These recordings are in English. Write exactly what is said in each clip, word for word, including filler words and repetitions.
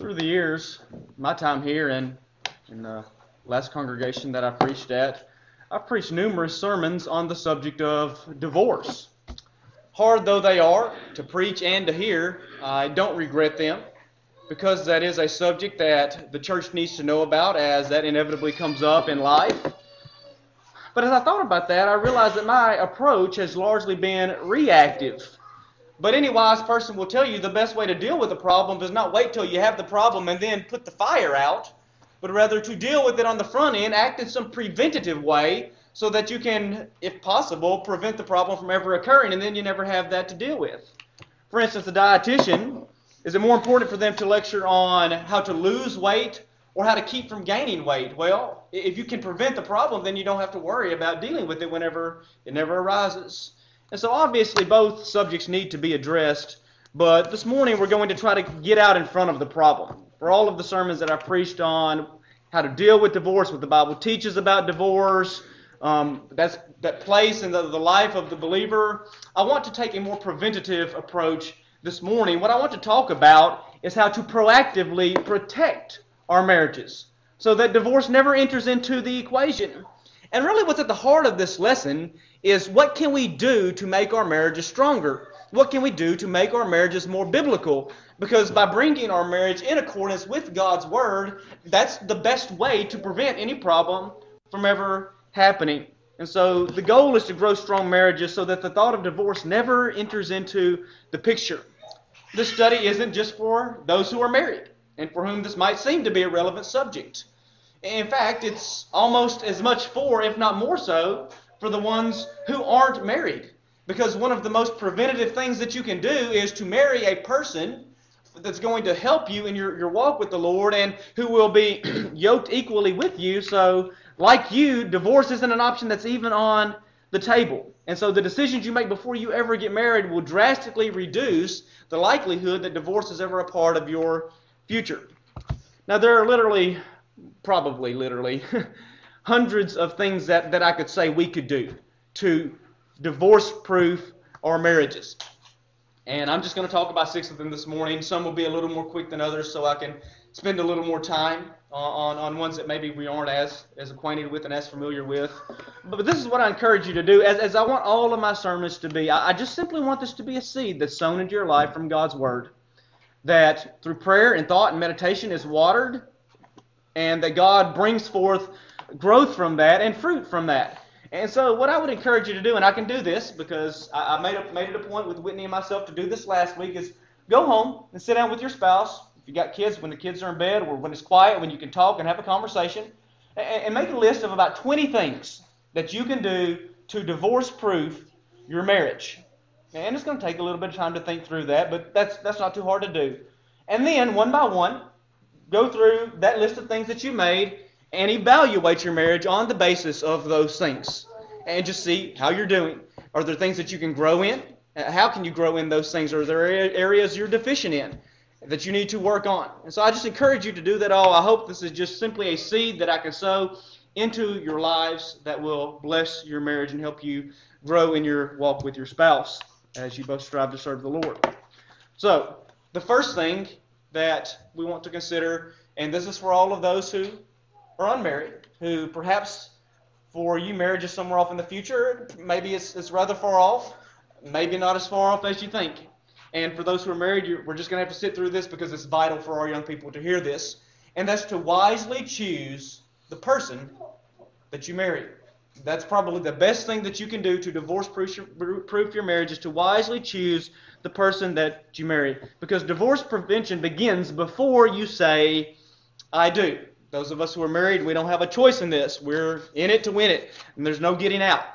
through the years, my time here and in the last congregation that I preached at, I've preached numerous sermons on the subject of divorce. Hard though they are to preach and to hear, I don't regret them, because that is a subject that the church needs to know about, as that inevitably comes up in life. But as I thought about that, I realized that my approach has largely been reactive. But any wise person will tell you the best way to deal with a problem is not wait till you have the problem and then put the fire out, but rather to deal with it on the front end, act in some preventative way so that you can, if possible, prevent the problem from ever occurring, and then you never have that to deal with. For instance, a dietitian, is it more important for them to lecture on how to lose weight or how to keep from gaining weight? Well, if you can prevent the problem, then you don't have to worry about dealing with it whenever it never arises. And so obviously both subjects need to be addressed, but this morning we're going to try to get out in front of the problem. For all of the sermons that I preached on how to deal with divorce, what the Bible teaches about divorce, um, that's that place in the, the life of the believer, I want to take a more preventative approach this morning. What I want to talk about is how to proactively protect our marriages so that divorce never enters into the equation. And really what's at the heart of this lesson is what can we do to make our marriages stronger? What can we do to make our marriages more biblical? Because by bringing our marriage in accordance with God's Word, that's the best way to prevent any problem from ever happening. And so the goal is to grow strong marriages so that the thought of divorce never enters into the picture. This study isn't just for those who are married and for whom this might seem to be a relevant subject. In fact, it's almost as much for, if not more so, for the ones who aren't married. Because one of the most preventative things that you can do is to marry a person that's going to help you in your, your walk with the Lord and who will be yoked equally with you. So, like you, divorce isn't an option that's even on the table. And so the decisions you make before you ever get married will drastically reduce the likelihood that divorce is ever a part of your future. Now, there are literally, probably literally, hundreds of things that, that I could say we could do to divorce-proof our marriages. And I'm just going to talk about six of them this morning. Some will be a little more quick than others, so I can spend a little more time on, on ones that maybe we aren't as, as acquainted with and as familiar with. But, but this is what I encourage you to do, as, as I want all of my sermons to be. I, I just simply want this to be a seed that's sown into your life from God's Word, that through prayer and thought and meditation is watered, and that God brings forth growth from that and fruit from that. And so what I would encourage you to do, and I can do this because I, I made, a, made it a point with Whitney and myself to do this last week, is go home and sit down with your spouse. If you got kids, when the kids are in bed or when it's quiet, when you can talk and have a conversation, and, and make a list of about twenty things that you can do to divorce-proof your marriage. And it's going to take a little bit of time to think through that, but that's that's not too hard to do. And then, one by one, go through that list of things that you made and evaluate your marriage on the basis of those things. And just see how you're doing. Are there things that you can grow in? How can you grow in those things? Are there areas you're deficient in that you need to work on? And so I just encourage you to do that all. I hope this is just simply a seed that I can sow into your lives that will bless your marriage and help you grow in your walk with your spouse as you both strive to serve the Lord. So, the first thing that we want to consider, and this is for all of those who are unmarried, who perhaps for you marriage is somewhere off in the future, maybe it's, it's rather far off, maybe not as far off as you think. And for those who are married, you're, we're just going to have to sit through this because it's vital for our young people to hear this, and that's to wisely choose the person that you marry. That's probably the best thing that you can do to divorce-proof your marriage, is to wisely choose the person that you marry. Because divorce prevention begins before you say, I do. Those of us who are married, we don't have a choice in this. We're in it to win it, and there's no getting out.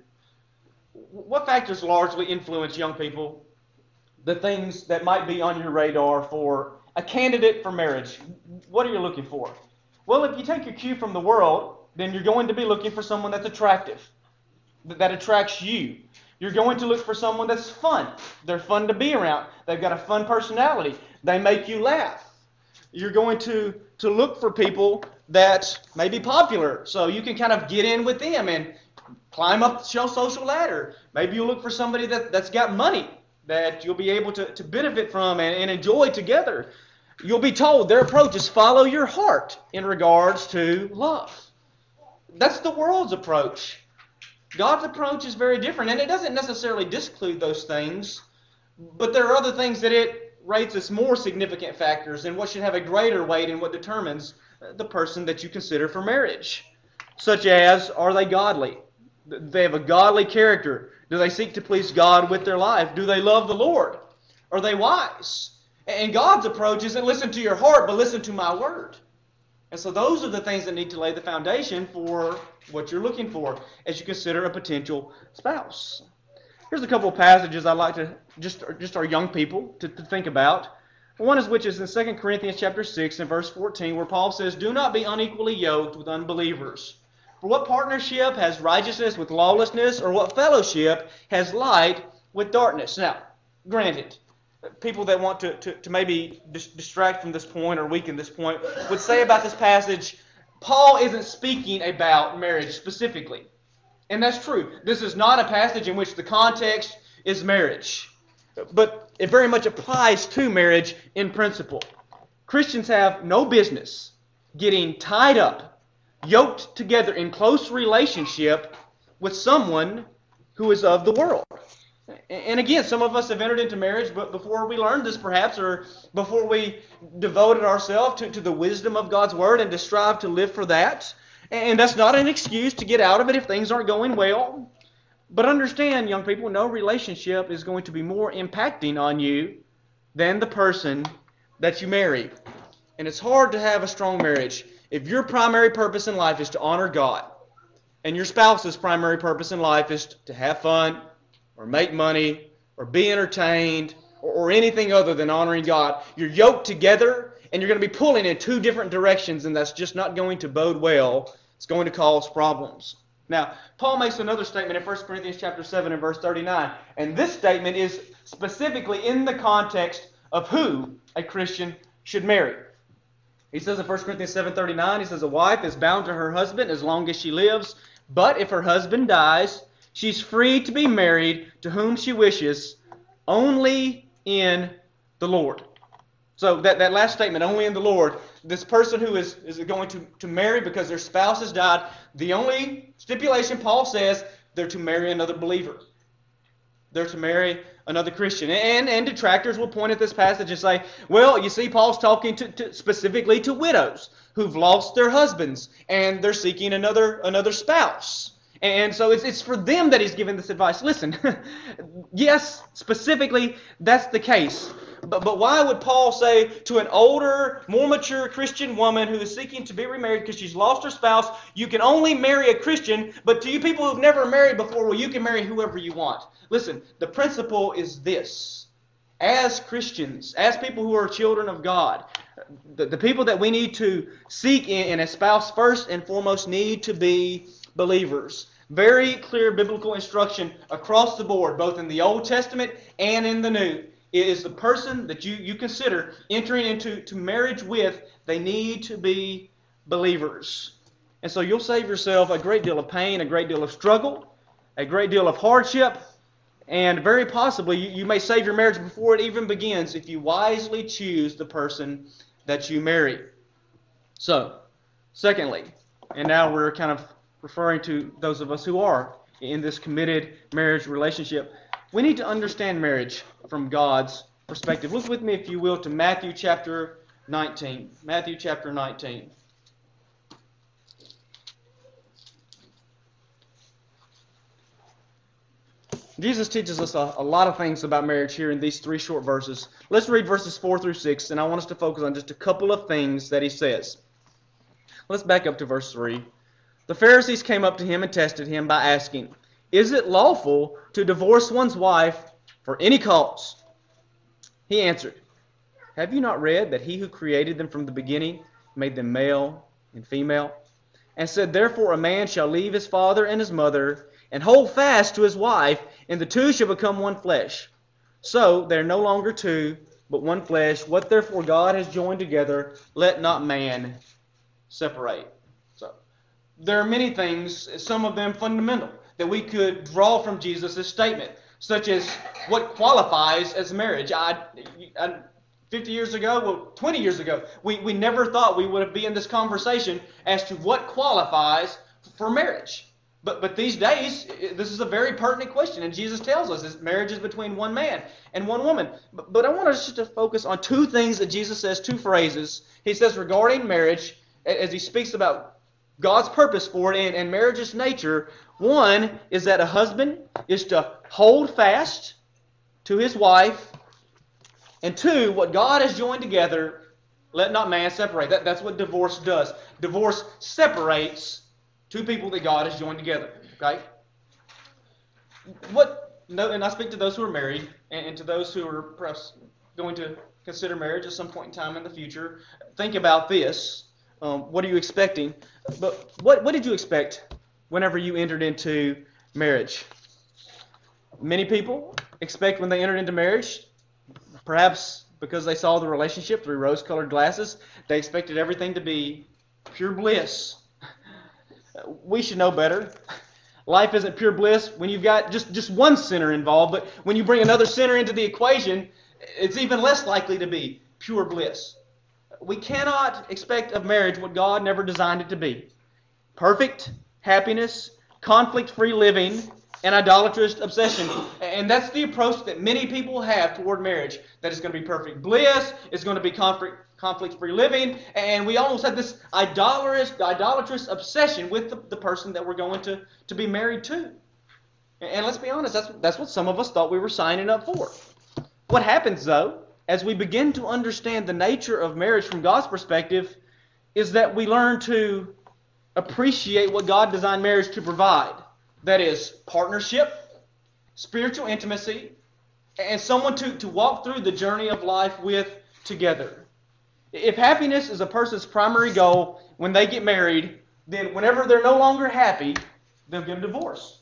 What factors largely influence young people, the things that might be on your radar for a candidate for marriage? What are you looking for? Well, if you take your cue from the world, then you're going to be looking for someone that's attractive, that attracts you. You're going to look for someone that's fun. They're fun to be around. They've got a fun personality. They make you laugh. You're going to, to look for people that may be popular, so you can kind of get in with them and climb up the social ladder. Maybe you'll look for somebody that, that's got money that you'll be able to, to benefit from and, and enjoy together. you'll be told their approach is follow your heart in regards to love. That's the world's approach. God's approach is very different, and it doesn't necessarily disclude those things, but there are other things that it rates as more significant factors and what should have a greater weight in what determines the person that you consider for marriage. Such as, are they godly? Do they have a godly character? Do they seek to please God with their life? Do they love the Lord? Are they wise? And God's approach isn't listen to your heart, but listen to my word. And so those are the things that need to lay the foundation for what you're looking for as you consider a potential spouse. Here's a couple of passages I'd like to just, just our young people to, to think about. One is which is in Second Corinthians chapter six and verse fourteen, where Paul says, "Do not be unequally yoked with unbelievers. For what partnership has righteousness with lawlessness, or what fellowship has light with darkness?" Now, granted, people that want to, to, to maybe dis- distract from this point or weaken this point would say about this passage, Paul isn't speaking about marriage specifically. And that's true. This is not a passage in which the context is marriage. But it very much applies to marriage in principle. Christians have no business getting tied up, yoked together in close relationship with someone who is of the world. And again, some of us have entered into marriage but before we learned this perhaps, or before we devoted ourselves to, to the wisdom of God's Word and to strive to live for that. And that's not an excuse to get out of it if things aren't going well. But understand, young people, no relationship is going to be more impacting on you than the person that you marry. And it's hard to have a strong marriage if your primary purpose in life is to honor God, and your spouse's primary purpose in life is to have fun, or make money, or be entertained, or, or anything other than honoring God. You're yoked together, and you're going to be pulling in two different directions, and that's just not going to bode well. It's going to cause problems. Now, Paul makes another statement in First Corinthians chapter seven and verse thirty-nine, and this statement is specifically in the context of who a Christian should marry. He says in First Corinthians seven thirty-nine, he says, "A wife is bound to her husband as long as she lives, but if her husband dies, she's free to be married to whom she wishes, only in the Lord." So that, that last statement, only in the Lord, this person who is, is going to, to marry because their spouse has died, the only stipulation Paul says, they're to marry another believer. They're to marry another Christian. And, and detractors will point at this passage and say, well, you see, Paul's talking to, to specifically to widows who've lost their husbands and they're seeking another, another spouse. And so it's, it's for them that he's giving this advice. Listen, yes, specifically, that's the case. But, but why would Paul say to an older, more mature Christian woman who is seeking to be remarried because she's lost her spouse, you can only marry a Christian, but to you people who've never married before, well, you can marry whoever you want. Listen, the principle is this. As Christians, as people who are children of God, the, the people that we need to seek in, in a spouse first and foremost need to be believers. Very clear biblical instruction across the board, both in the Old Testament and in the New. It is the person that you, you consider entering into to marriage with, they need to be believers. And so you'll save yourself a great deal of pain, a great deal of struggle, a great deal of hardship, and very possibly you, you may save your marriage before it even begins if you wisely choose the person that you marry. So, secondly, and now we're kind of referring to those of us who are in this committed marriage relationship, we need to understand marriage from God's perspective. Look with me, if you will, to Matthew chapter nineteen. Matthew chapter nineteen. Jesus teaches us a, a lot of things about marriage here in these three short verses. Let's read verses four through six, and I want us to focus on just a couple of things that he says. Let's back up to verse three. The Pharisees came up to him and tested him by asking, "Is it lawful to divorce one's wife for any cause?" He answered, "Have you not read that he who created them from the beginning made them male and female? And said, therefore a man shall leave his father and his mother, and hold fast to his wife, and the two shall become one flesh. So they are no longer two, but one flesh. What therefore God has joined together, let not man separate." So there are many things, some of them fundamental, that we could draw from Jesus' statement, such as what qualifies as marriage. I, I fifty years ago, well, twenty years ago, we, we never thought we would be in this conversation as to what qualifies for marriage. But but these days, this is a very pertinent question, and Jesus tells us that marriage is between one man and one woman. But, but I want us to focus on two things that Jesus says, two phrases. He says regarding marriage, as he speaks about God's purpose for it and, and marriage's nature. One is that a husband is to hold fast to his wife. And two, what God has joined together, let not man separate. That, that's what divorce does. Divorce separates two people that God has joined together. Okay? What? No, and I speak to those who are married and, and to those who are perhaps going to consider marriage at some point in time in the future. Think about this. Um, what are you expecting? But what, what did you expect whenever you entered into marriage? Many people expect when they entered into marriage, perhaps because they saw the relationship through rose-colored glasses, they expected everything to be pure bliss. We should know better. Life isn't pure bliss when you've got just, just one sinner involved, but when you bring another sinner into the equation, it's even less likely to be pure bliss. We cannot expect of marriage what God never designed it to be. Perfect happiness, conflict-free living, and idolatrous obsession. And that's the approach that many people have toward marriage. That it's going to be perfect bliss, it's going to be conflict, conflict-free living, and we almost have this idolatrous, idolatrous obsession with the, the person that we're going to, to be married to. And let's be honest, that's, that's what some of us thought we were signing up for. What happens, though, as we begin to understand the nature of marriage from God's perspective, is that we learn to appreciate what God designed marriage to provide. That is, partnership, spiritual intimacy, and someone to, to walk through the journey of life with together. If happiness is a person's primary goal when they get married, then whenever they're no longer happy, they'll get a divorce.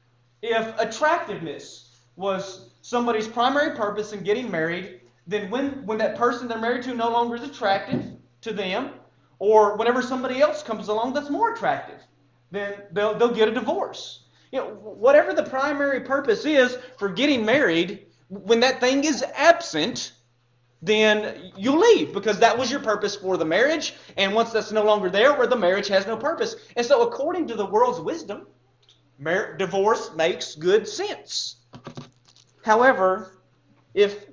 If attractiveness was somebody's primary purpose in getting married, then when, when that person they're married to no longer is attractive to them, or whenever somebody else comes along that's more attractive, then they'll, they'll get a divorce. You know, whatever the primary purpose is for getting married, when that thing is absent, then you leave because that was your purpose for the marriage. And once that's no longer there, where the marriage has no purpose. And so according to the world's wisdom, mar- divorce makes good sense. However, if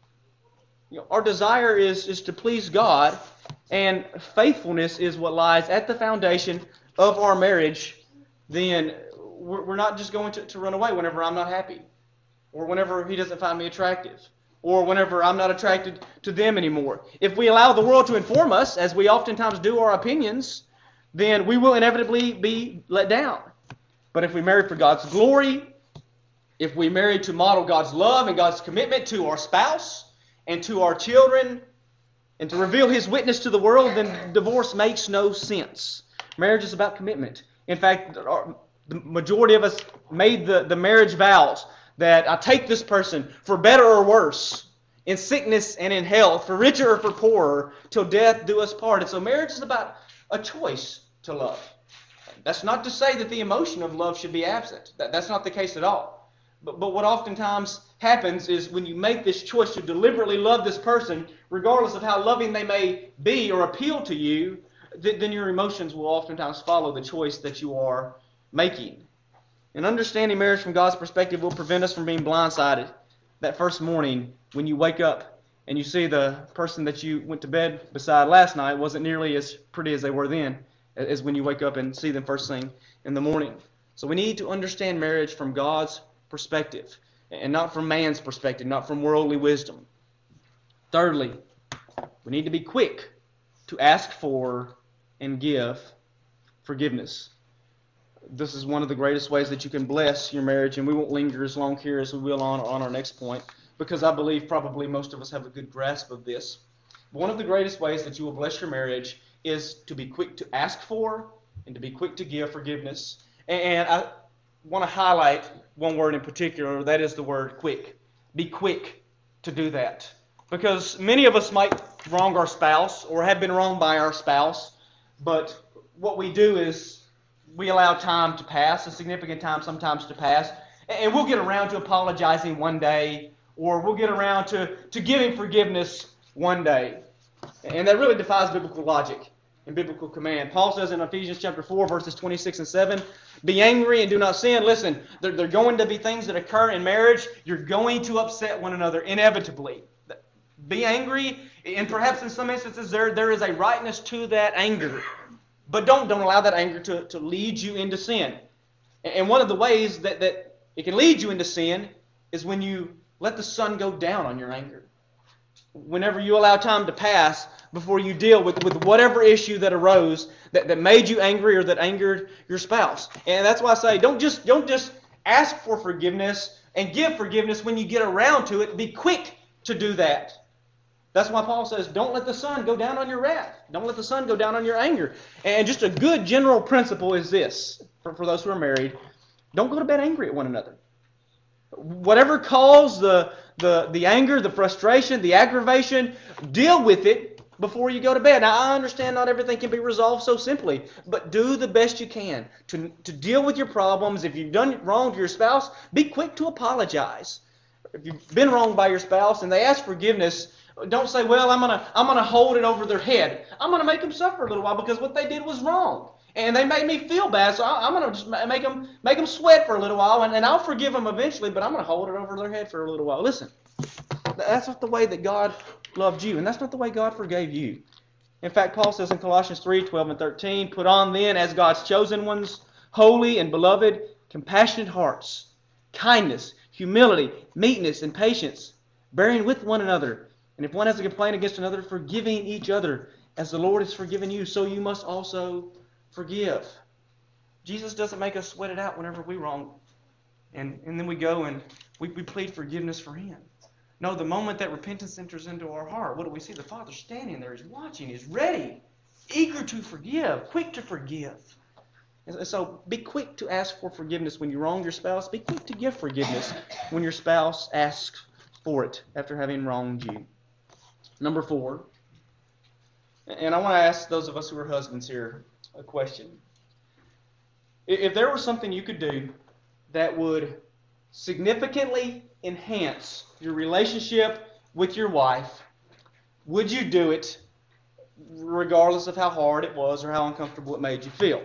you know, our desire is, is to please God, and faithfulness is what lies at the foundation of our marriage, then we're, we're not just going to, to run away whenever I'm not happy, or whenever he doesn't find me attractive, or whenever I'm not attracted to them anymore. If we allow the world to inform us, as we oftentimes do our opinions, then we will inevitably be let down. But if we marry for God's glory, if we marry to model God's love and God's commitment to our spouse and to our children, and to reveal His witness to the world, then divorce makes no sense. Marriage is about commitment. In fact, our, the majority of us made the, the marriage vows that I take this person for better or worse, in sickness and in health, for richer or for poorer, till death do us part. And so marriage is about a choice to love. That's not to say that the emotion of love should be absent. That, that's not the case at all. But, but what oftentimes happens is when you make this choice to deliberately love this person, regardless of how loving they may be or appeal to you, th- then your emotions will oftentimes follow the choice that you are making. And understanding marriage from God's perspective will prevent us from being blindsided that first morning when you wake up and you see the person that you went to bed beside last night wasn't nearly as pretty as they were then, as when you wake up and see them first thing in the morning. So we need to understand marriage from God's perspective, and not from man's perspective, not from worldly wisdom. Thirdly, we need to be quick to ask for and give forgiveness. This is one of the greatest ways that you can bless your marriage, and we won't linger as long here as we will on, on our next point, because I believe probably most of us have a good grasp of this. One of the greatest ways that you will bless your marriage is to be quick to ask for and to be quick to give forgiveness. And I want to highlight one word in particular, that is the word quick. Be quick to do that. Because many of us might wrong our spouse or have been wronged by our spouse, but what we do is we allow time to pass, a significant time sometimes to pass, and we'll get around to apologizing one day, or we'll get around to, to giving forgiveness one day. And that really defies biblical logic and biblical command. Paul says in Ephesians chapter four, verses twenty-six and seven, be angry and do not sin. Listen, there, there are going to be things that occur in marriage. You're going to upset one another inevitably. Be angry, and perhaps in some instances there, there is a rightness to that anger. But don't, don't allow that anger to, to lead you into sin. And one of the ways that, that it can lead you into sin is when you let the sun go down on your anger. Whenever you allow time to pass before you deal with, with whatever issue that arose that, that made you angry or that angered your spouse. And that's why I say don't just, don't just ask for forgiveness and give forgiveness when you get around to it. Be quick to do that. That's why Paul says, don't let the sun go down on your wrath. Don't let the sun go down on your anger. And just a good general principle is this, for, for those who are married, don't go to bed angry at one another. Whatever caused the, the, the anger, the frustration, the aggravation, deal with it before you go to bed. Now, I understand not everything can be resolved so simply, but do the best you can to, to deal with your problems. If you've done wrong to your spouse, be quick to apologize. If you've been wronged by your spouse and they ask forgiveness, don't say, well, I'm going to I'm gonna hold it over their head. I'm going to make them suffer a little while because what they did was wrong. And they made me feel bad, so I'm going to just make them, make them sweat for a little while, and, and I'll forgive them eventually, but I'm going to hold it over their head for a little while. Listen, that's not the way that God loved you, and that's not the way God forgave you. In fact, Paul says in Colossians three, twelve and thirteen, put on then as God's chosen ones, holy and beloved, compassionate hearts, kindness, humility, meekness, and patience, bearing with one another. And if one has a complaint against another, forgiving each other, as the Lord has forgiven you, so you must also forgive. Jesus doesn't make us sweat it out whenever we wrong. And, and then we go and we, we plead forgiveness for Him. No, the moment that repentance enters into our heart, what do we see? The Father standing there, He's watching, He's ready, eager to forgive, quick to forgive. And so be quick to ask for forgiveness when you wrong your spouse. Be quick to give forgiveness when your spouse asks for it after having wronged you. Number four, and I want to ask those of us who are husbands here a question. If there was something you could do that would significantly enhance your relationship with your wife, would you do it regardless of how hard it was or how uncomfortable it made you feel?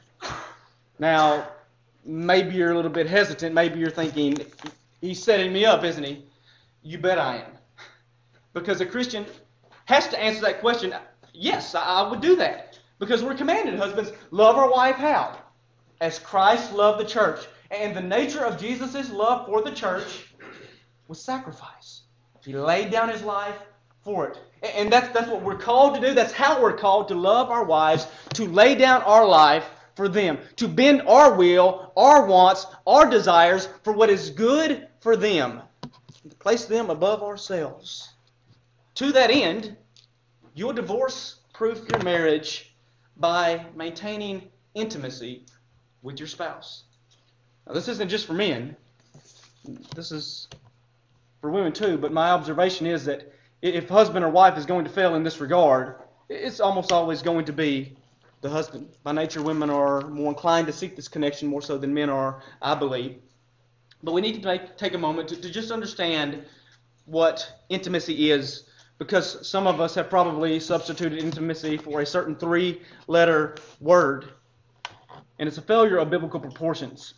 Now, maybe you're a little bit hesitant. Maybe you're thinking, he's setting me up, isn't he? You bet I am. Because a Christian has to answer that question. Yes, I would do that. Because we're commanded, husbands, love our wife how? As Christ loved the church. And the nature of Jesus' love for the church was sacrifice. He laid down His life for it. And that's, that's what we're called to do. That's how we're called to love our wives, to lay down our life for them, to bend our will, our wants, our desires for what is good for them, to place them above ourselves. To that end, you'll divorce-proof your marriage by maintaining intimacy with your spouse. Now, this isn't just for men. This is for women too, but my observation is that if husband or wife is going to fail in this regard, it's almost always going to be the husband. By nature, women are more inclined to seek this connection more so than men are, I believe. But we need to make, take a moment to, to just understand what intimacy is, because some of us have probably substituted intimacy for a certain three-letter word. And it's a failure of biblical proportions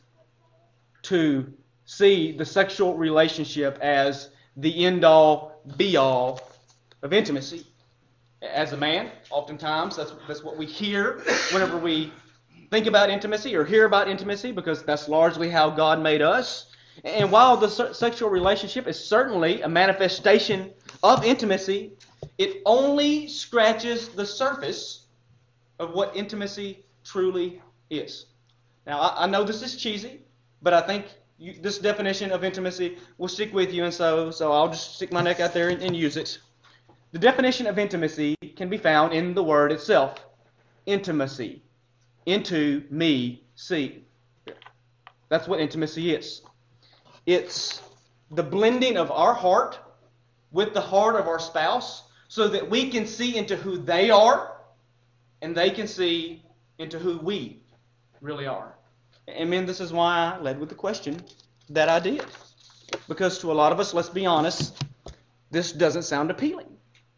to see the sexual relationship as the end-all, be-all of intimacy. As a man, oftentimes, that's, that's what we hear whenever we think about intimacy or hear about intimacy, because that's largely how God made us. And while the sexual relationship is certainly a manifestation of intimacy, it only scratches the surface of what intimacy truly is. Now, I, I know this is cheesy, but I think you, this definition of intimacy will stick with you, and so, so I'll just stick my neck out there and, and use it. The definition of intimacy can be found in the word itself. Intimacy. Into, me, see. That's what intimacy is. It's the blending of our heart with the heart of our spouse so that we can see into who they are and they can see into who we really are. And men, this is why I led with the question that I did. Because to a lot of us, let's be honest, this doesn't sound appealing.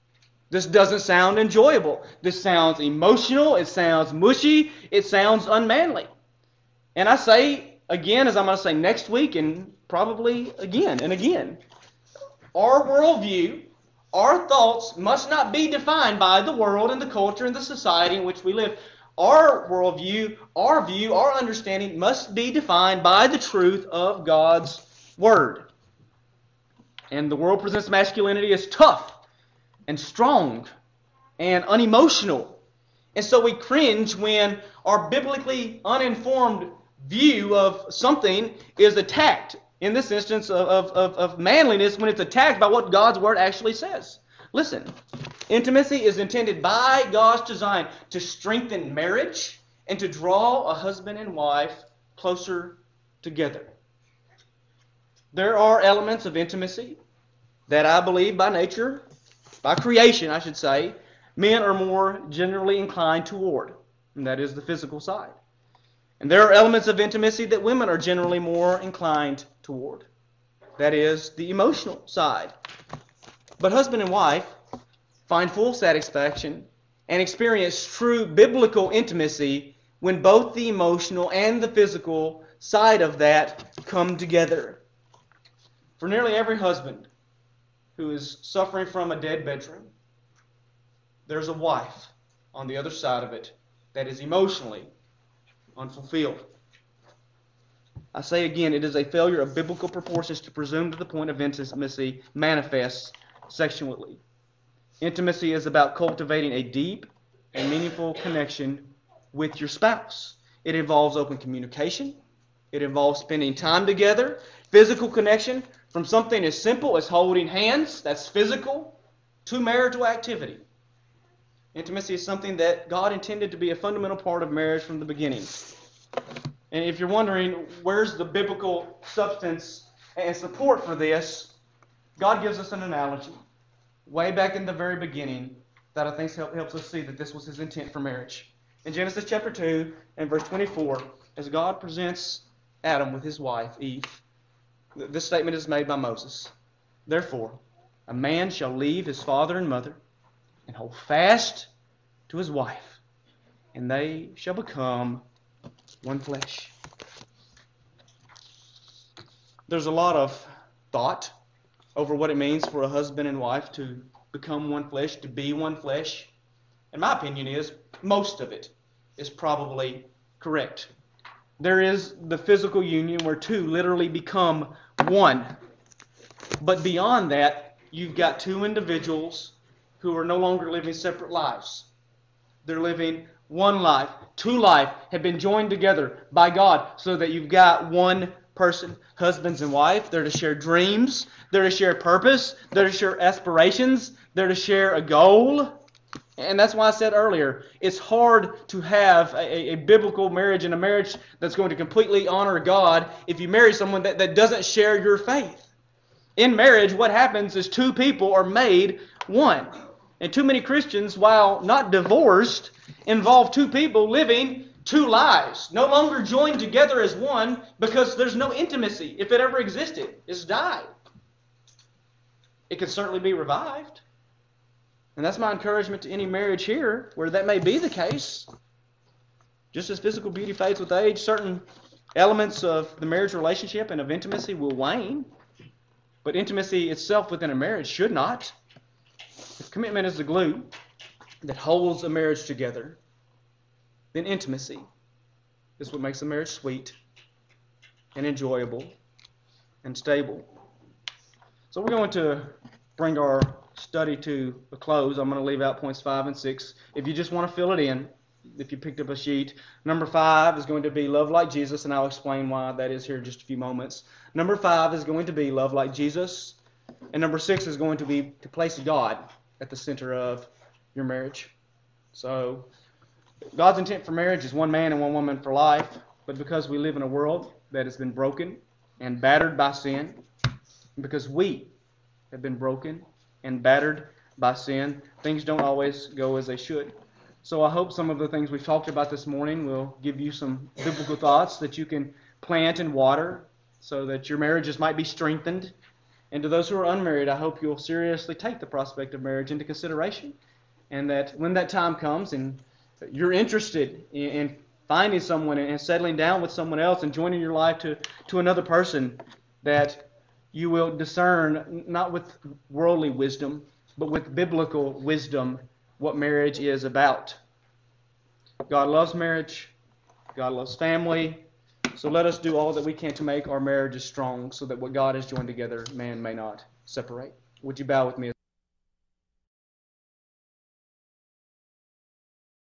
This doesn't sound enjoyable. This sounds emotional. It sounds mushy. It sounds unmanly. And I say again, as I'm going to say next week and probably again and again, our worldview, our thoughts must not be defined by the world and the culture and the society in which we live. Our worldview, our view, our understanding must be defined by the truth of God's Word. And the world presents masculinity as tough and strong and unemotional. And so we cringe when our biblically uninformed view of something is attacked. In this instance of, of, of manliness, when it's attacked by what God's Word actually says. Listen, intimacy is intended by God's design to strengthen marriage and to draw a husband and wife closer together. There are elements of intimacy that I believe by nature, by creation I should say, men are more generally inclined toward, and that is the physical side. And there are elements of intimacy that women are generally more inclined toward. That is the emotional side. But husband and wife find full satisfaction and experience true biblical intimacy when both the emotional and the physical side of that come together. For nearly every husband who is suffering from a dead bedroom, there's a wife on the other side of it that is emotionally unfulfilled. I say again, it is a failure of biblical proportions to presume that the point of intimacy manifests sexually. Intimacy is about cultivating a deep and meaningful connection with your spouse. It involves open communication. It involves spending time together. Physical connection, from something as simple as holding hands, that's physical, to marital activity. Intimacy is something that God intended to be a fundamental part of marriage from the beginning. And if you're wondering, where's the biblical substance and support for this, God gives us an analogy way back in the very beginning that I think helps us see that this was His intent for marriage. In Genesis chapter two and verse twenty-four, as God presents Adam with his wife, Eve, this statement is made by Moses. Therefore, a man shall leave his father and mother and hold fast to his wife, and they shall become one flesh. There's a lot of thought over what it means for a husband and wife to become one flesh, to be one flesh. And my opinion is most of it is probably correct. There is the physical union where two literally become one. But beyond that, you've got two individuals who are no longer living separate lives. They're living one life. Two life have been joined together by God so that you've got one person. Husbands and wife, they're to share dreams. They're to share purpose. They're to share aspirations. They're to share a goal. And that's why I said earlier, it's hard to have a, a biblical marriage and a marriage that's going to completely honor God if you marry someone that, that doesn't share your faith. In marriage, what happens is two people are made one. And too many Christians, while not divorced, involve two people living two lives, no longer joined together as one because there's no intimacy. If it ever existed, it's died. It can certainly be revived. And that's my encouragement to any marriage here where that may be the case. Just as physical beauty fades with age, certain elements of the marriage relationship and of intimacy will wane. But intimacy itself within a marriage should not. If commitment is the glue that holds a marriage together, then intimacy is what makes a marriage sweet and enjoyable and stable. So we're going to bring our study to a close. I'm going to leave out points five and six. If you just want to fill it in, if you picked up a sheet. Number five is going to be love like Jesus, and I'll explain why that is here in just a few moments. Number five is going to be love like Jesus. And number six is going to be to place God at the center of your marriage. So God's intent for marriage is one man and one woman for life. But because we live in a world that has been broken and battered by sin, and because we have been broken and battered by sin, things don't always go as they should. So I hope some of the things we've talked about this morning will give you some biblical thoughts that you can plant and water so that your marriages might be strengthened And to those who are unmarried, I hope you'll seriously take the prospect of marriage into consideration, and that when that time comes and you're interested in, in finding someone and settling down with someone else and joining your life to, to another person, that you will discern, not with worldly wisdom, but with biblical wisdom, what marriage is about. God loves marriage. God loves family. So let us do all that we can to make our marriages strong, so that what God has joined together, man may not separate. Would you bow with me?